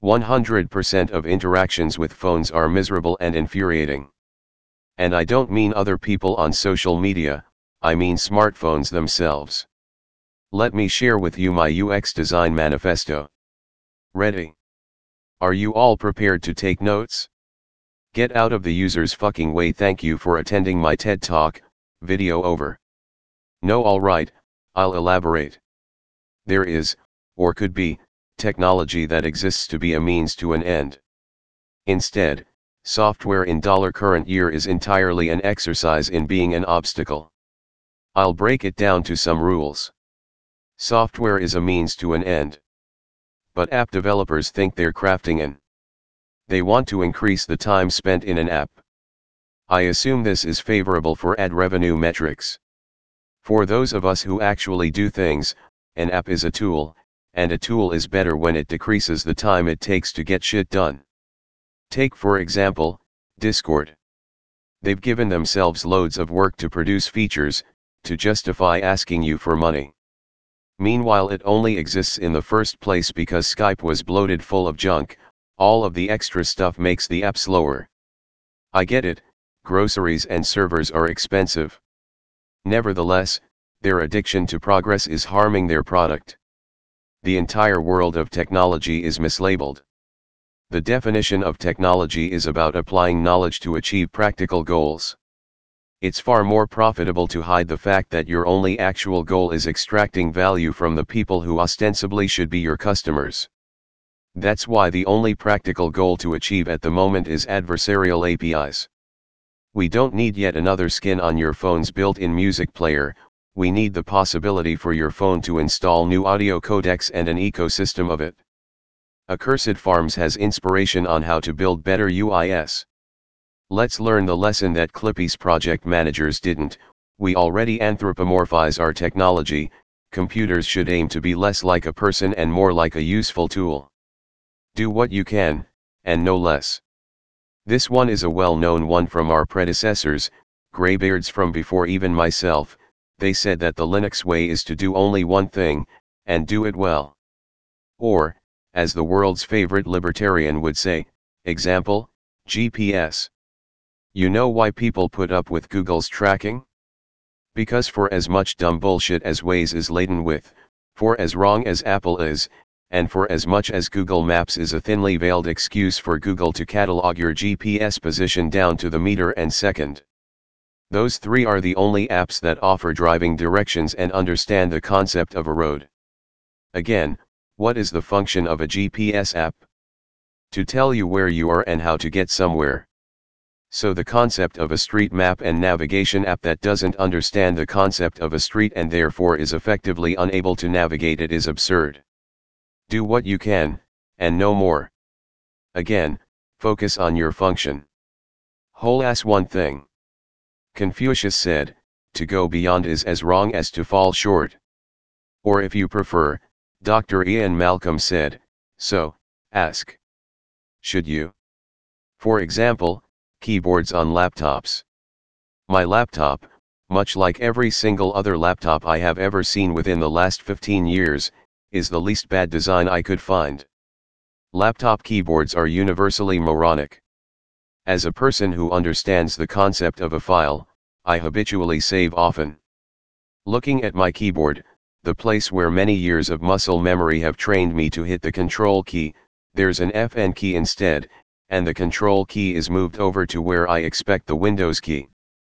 100% of interactions with phones are miserable and infuriating. And I don't mean other people on social media, I mean smartphones themselves. Let me share with you my UX design manifesto. Ready? Are you all prepared to take notes? Get out of the user's fucking way. Thank you for attending my TED Talk, video over. No, alright, I'll elaborate. There is, or could be, technology that exists to be a means to an end. Instead, software in current year is entirely an exercise in being an obstacle. I'll break it down to some rules. Software is a means to an end. But app developers think they're crafting an. They want to increase the time spent in an app. I assume this is favorable for ad revenue metrics. For those of us who actually do things, an app is a tool, and a tool is better when it decreases the time it takes to get shit done. Take for example, Discord. They've given themselves loads of work to produce features, to justify asking you for money. Meanwhile, it only exists in the first place because Skype was bloated full of junk. All of the extra stuff makes the app slower. I get it, groceries and servers are expensive. Nevertheless, their addiction to progress is harming their product. The entire world of technology is mislabeled. The definition of technology is about applying knowledge to achieve practical goals. It's far more profitable to hide the fact that your only actual goal is extracting value from the people who ostensibly should be your customers. That's why the only practical goal to achieve at the moment is adversarial APIs. We don't need yet another skin on your phone's built-in music player, we need the possibility for your phone to install new audio codecs and an ecosystem of it. Accursed Farms has inspiration on how to build better UIs. Let's learn the lesson that Clippy's project managers didn't. We already anthropomorphize our technology. Computers should aim to be less like a person and more like a useful tool. Do what you can, and no less. This one is a well-known one from our predecessors, graybeards from before even myself. They said that the Linux way is to do only one thing, and do it well. Or, as the world's favorite libertarian would say, example, GPS. You know why people put up with Google's tracking? Because for as much dumb bullshit as Waze is laden with, for as wrong as Apple is, and for as much as Google Maps is a thinly veiled excuse for Google to catalog your GPS position down to the meter and second. Those three are the only apps that offer driving directions and understand the concept of a road. Again, what is the function of a GPS app? To tell you where you are and how to get somewhere. So the concept of a street map and navigation app that doesn't understand the concept of a street and therefore is effectively unable to navigate it is absurd. Do what you can, and no more. Again, focus on your function. Whole ass one thing. Confucius said, to go beyond is as wrong as to fall short. Or if you prefer, Dr. Ian Malcolm said, so, ask. Should you? For example, keyboards on laptops. My laptop, much like every single other laptop I have ever seen within the last 15 years, is the least bad design I could find. Laptop keyboards are universally moronic. As a person who understands the concept of a file, I habitually save often. Looking at my keyboard, the place where many years of muscle memory have trained me to hit the control key, there's an FN key instead, and the control key is moved over to where I expect the Windows key.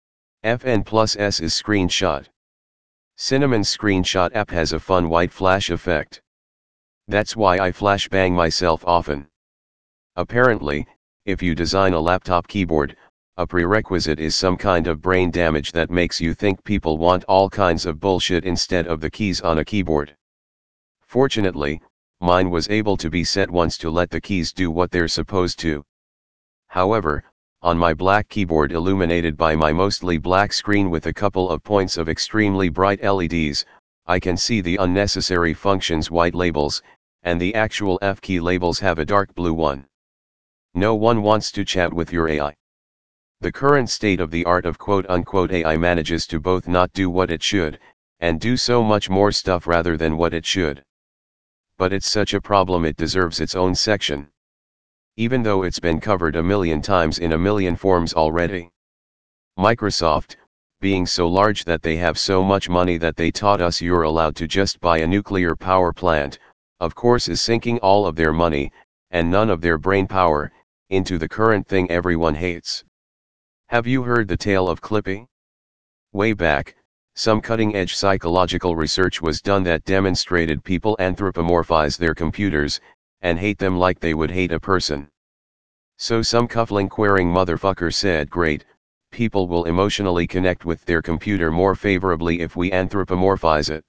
FN plus S is screenshot. Cinnamon's screenshot app has a fun white flash effect. That's why I flashbang myself often. Apparently, if you design a laptop keyboard, a prerequisite is some kind of brain damage that makes you think people want all kinds of bullshit instead of the keys on a keyboard. Fortunately, mine was able to be set once to let the keys do what they're supposed to. However, on my black keyboard illuminated by my mostly black screen with a couple of points of extremely bright LEDs, I can see the unnecessary functions white labels, and the actual F key labels have a dark blue one. No one wants to chat with your AI. The current state of the art of quote-unquote AI manages to both not do what it should, and do so much more stuff rather than what it should. But it's such a problem it deserves its own section. even though it's been covered a million times in a million forms already. Microsoft, being so large that they have so much money that they taught us you're allowed to just buy a nuclear power plant, of course is sinking all of their money, and none of their brain power, into the current thing everyone hates. Have you heard the tale of Clippy? Way back, some cutting-edge psychological research was done that demonstrated people anthropomorphize their computers, and hate them like they would hate a person. So some cufflink-wearing motherfucker said, great, people will emotionally connect with their computer more favorably if we anthropomorphize it.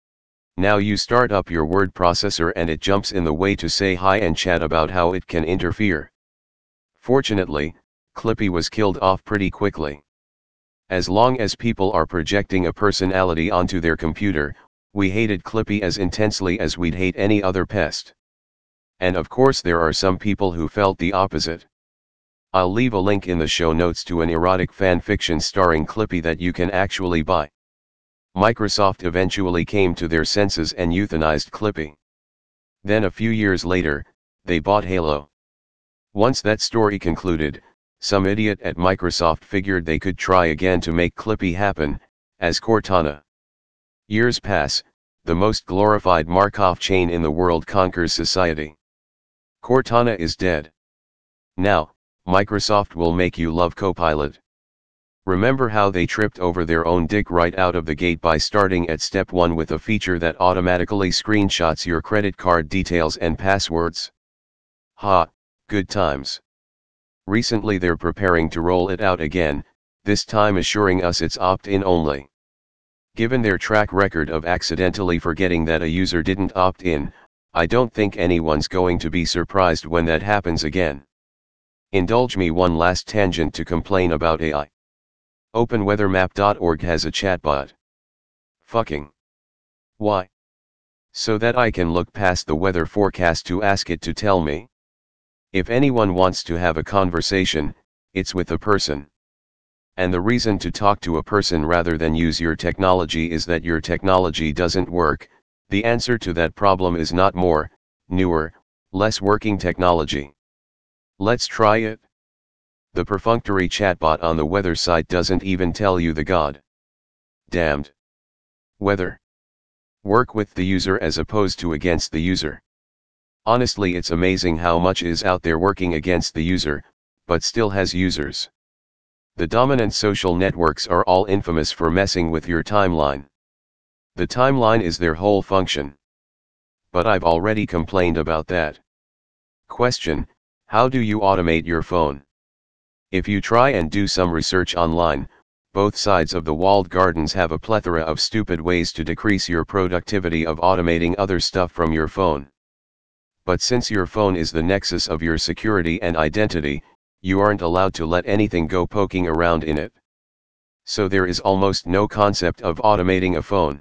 Now you start up your word processor and it jumps in the way to say hi and chat about how it can interfere. Fortunately, Clippy was killed off pretty quickly. As long as people are projecting a personality onto their computer, we hated Clippy as intensely as we'd hate any other pest. And of course there are some people who felt the opposite. I'll leave a link in the show notes to an erotic fan fiction starring Clippy that you can actually buy. Microsoft eventually came to their senses and euthanized Clippy. Then a few years later, they bought Halo. Once that story concluded, some idiot at Microsoft figured they could try again to make Clippy happen, as Cortana. Years pass, the most glorified Markov chain in the world conquers society. Cortana is dead. Now, Microsoft will make you love Copilot. Remember how they tripped over their own dick right out of the gate by starting at step 1 with a feature that automatically screenshots your credit card details and passwords? Ha, good times. Recently they're preparing to roll it out again, this time assuring us it's opt-in only. Given their track record of accidentally forgetting that a user didn't opt in, I don't think anyone's going to be surprised when that happens again. Indulge me one last tangent to complain about AI. OpenWeatherMap.org has a chatbot. Fucking. Why? So that I can look past the weather forecast to ask it to tell me. If anyone wants to have a conversation, it's with a person. And the reason to talk to a person rather than use your technology is that your technology doesn't work. The answer to that problem is not more, newer, less working technology. Let's try it. The perfunctory chatbot on the weather site doesn't even tell you the god damned weather. Work with the user as opposed to against the user. Honestly, it's amazing how much is out there working against the user, but still has users. The dominant social networks are all infamous for messing with your timeline. The timeline is their whole function. But I've already complained about that. Question: how do you automate your phone? If you try and do some research online, both sides of the walled gardens have a plethora of stupid ways to decrease your productivity of automating other stuff from your phone. But since your phone is the nexus of your security and identity, you aren't allowed to let anything go poking around in it. So there is almost no concept of automating a phone.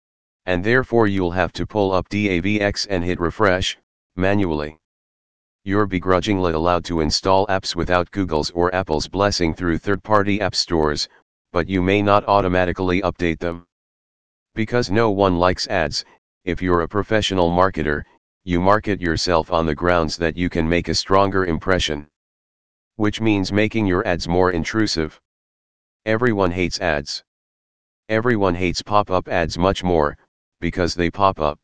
And therefore you'll have to pull up DAVX and hit refresh, manually. You're begrudgingly allowed to install apps without Google's or Apple's blessing through third-party app stores, but you may not automatically update them. Because no one likes ads, if you're a professional marketer, you market yourself on the grounds that you can make a stronger impression. Which means making your ads more intrusive. Everyone hates ads. Everyone hates pop-up ads much more, because they pop up.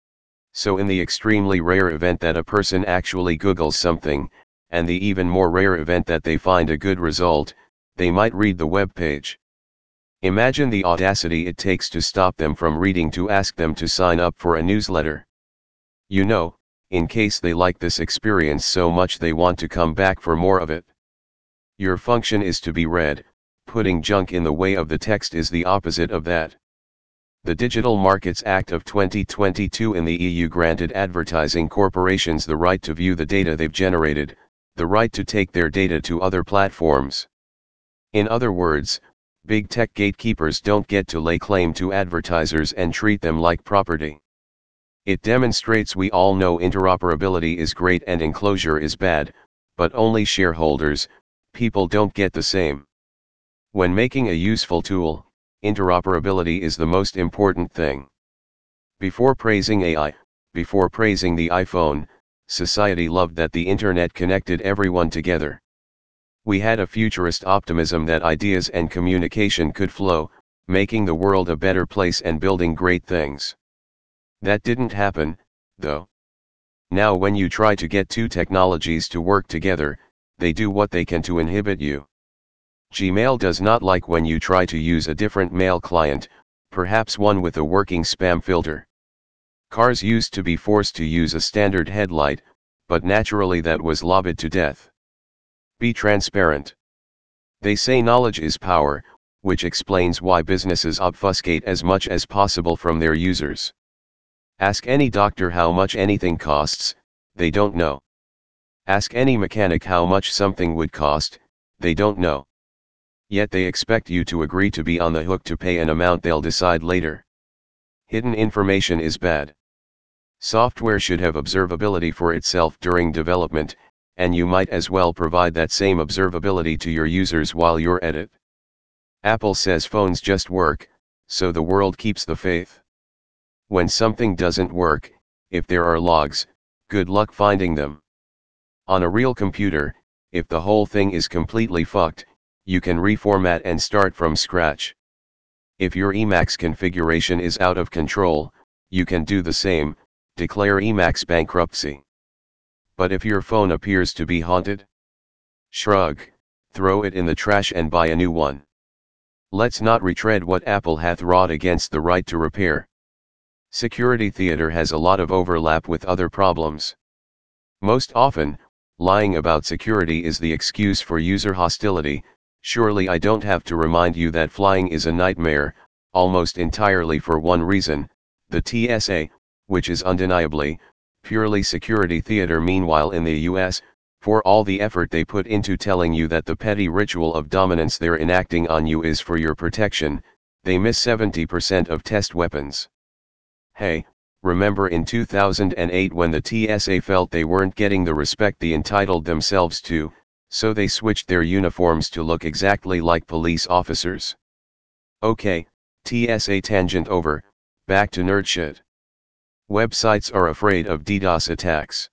So in the extremely rare event that a person actually Googles something, and the even more rare event that they find a good result, they might read the web page. Imagine the audacity it takes to stop them from reading to ask them to sign up for a newsletter. You know, in case they like this experience so much they want to come back for more of it. Your function is to be read, putting junk in the way of the text is the opposite of that. The Digital Markets Act of 2022 in the EU granted advertising corporations the right to view the data they've generated, the right to take their data to other platforms. In other words, big tech gatekeepers don't get to lay claim to advertisers and treat them like property. It demonstrates we all know interoperability is great and enclosure is bad, but only shareholders, people don't get the same. When making a useful tool, interoperability is the most important thing. Before praising AI, before praising the iPhone, society loved that the internet connected everyone together. We had a futurist optimism that ideas and communication could flow, making the world a better place and building great things. That didn't happen, though. Now when you try to get two technologies to work together, they do what they can to inhibit you. Gmail does not like when you try to use a different mail client, perhaps one with a working spam filter. Cars used to be forced to use a standard headlight, but naturally that was lobbied to death. Be transparent. They say knowledge is power, which explains why businesses obfuscate as much as possible from their users. Ask any doctor how much anything costs, they don't know. Ask any mechanic how much something would cost, they don't know. Yet they expect you to agree to be on the hook to pay an amount they'll decide later. Hidden information is bad. Software should have observability for itself during development, and you might as well provide that same observability to your users while you're at it. Apple says phones just work, so the world keeps the faith. When something doesn't work, if there are logs, good luck finding them. On a real computer, if the whole thing is completely fucked, you can reformat and start from scratch. If your Emacs configuration is out of control, you can do the same, declare Emacs bankruptcy. But if your phone appears to be haunted, shrug, throw it in the trash and buy a new one. Let's not retread what Apple hath wrought against the right to repair. Security theater has a lot of overlap with other problems. Most often, lying about security is the excuse for user hostility. Surely I don't have to remind you that flying is a nightmare, almost entirely for one reason, the TSA, which is undeniably, purely security theater. Meanwhile in the US, for all the effort they put into telling you that the petty ritual of dominance they're enacting on you is for your protection, they miss 70% of test weapons. Hey, remember in 2008 when the TSA felt they weren't getting the respect they entitled themselves to, so they switched their uniforms to look exactly like police officers. Okay, TSA tangent over, back to nerd shit. Websites are afraid of DDoS attacks.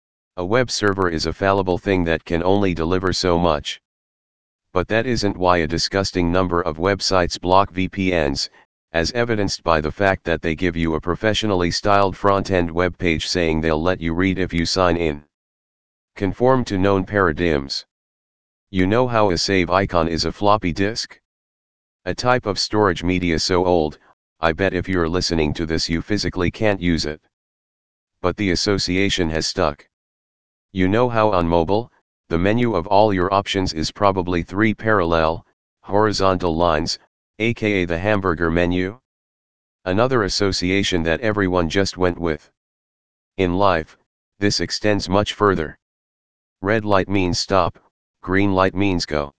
A web server is a fallible thing that can only deliver so much. But that isn't why a disgusting number of websites block VPNs, as evidenced by the fact that they give you a professionally styled front-end web page saying they'll let you read if you sign in. Conform to known paradigms. You know how a save icon is a floppy disk? A type of storage media so old, I bet if you're listening to this you physically can't use it. But the association has stuck. You know how on mobile, the menu of all your options is probably 3 parallel, horizontal lines, aka the hamburger menu? Another association that everyone just went with. In life, this extends much further. Red light means stop, green light means go.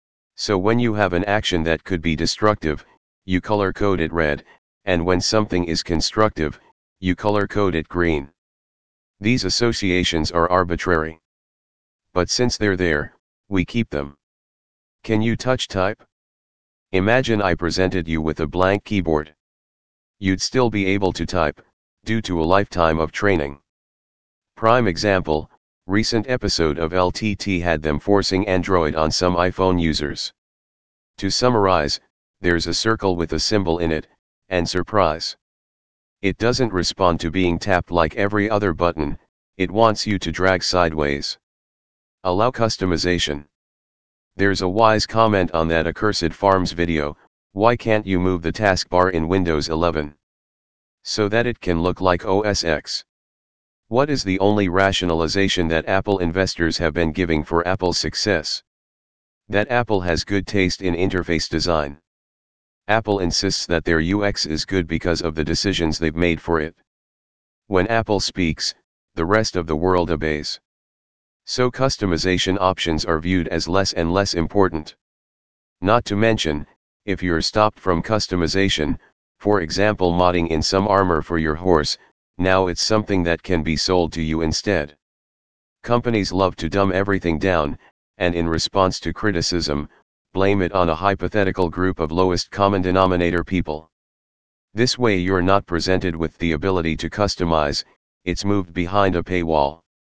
So when you have an action that could be destructive, you color code it red, and when something is constructive, you color code it green. These associations are arbitrary. But since they're there, we keep them. Can you touch type? Imagine I presented you with a blank keyboard. You'd still be able to type, due to a lifetime of training. Prime example, recent episode of LTT had them forcing Android on some iPhone users. To summarize, there's a circle with a symbol in it, and surprise. It doesn't respond to being tapped like every other button, it wants you to drag sideways. Allow customization. There's a wise comment on that Accursed Farms video, why can't you move the taskbar in Windows 11? So that it can look like OS X. What is the only rationalization that Apple investors have been giving for Apple's success? That Apple has good taste in interface design. Apple insists that their UX is good because of the decisions they've made for it. When Apple speaks, the rest of the world obeys. So customization options are viewed as less and less important. Not to mention, if you're stopped from customization, for example modding in some armor for your horse, now it's something that can be sold to you instead. Companies love to dumb everything down, and in response to criticism, blame it on a hypothetical group of lowest common denominator people. This way you're not presented with the ability to customize, it's moved behind a paywall.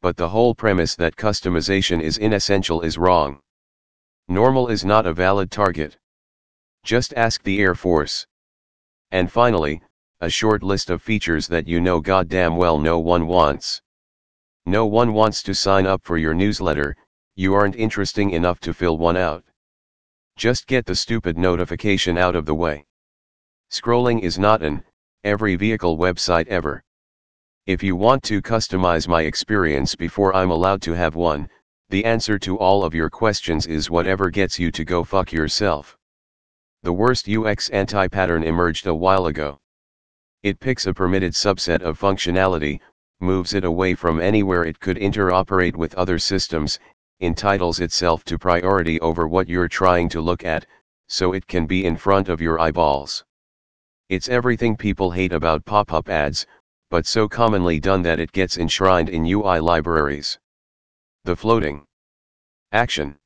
but the whole premise that customization is inessential is wrong. Normal is not a valid target. Just ask the Air Force. And finally, a short list of features that you know goddamn well no one wants. No one wants to sign up for your newsletter, you aren't interesting enough to fill one out. Just get the stupid notification out of the way. Scrolling is not an every vehicle website ever. If you want to customize my experience before I'm allowed to have one, the answer to all of your questions is whatever gets you to go fuck yourself. The worst UX anti-pattern emerged a while ago. It picks a permitted subset of functionality, moves it away from anywhere it could interoperate with other systems, entitles itself to priority over what you're trying to look at, so it can be in front of your eyeballs. It's everything people hate about pop-up ads, but so commonly done that it gets enshrined in UI libraries. The floating action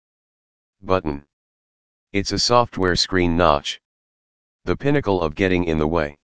button. It's a software screen notch. The pinnacle of getting in the way.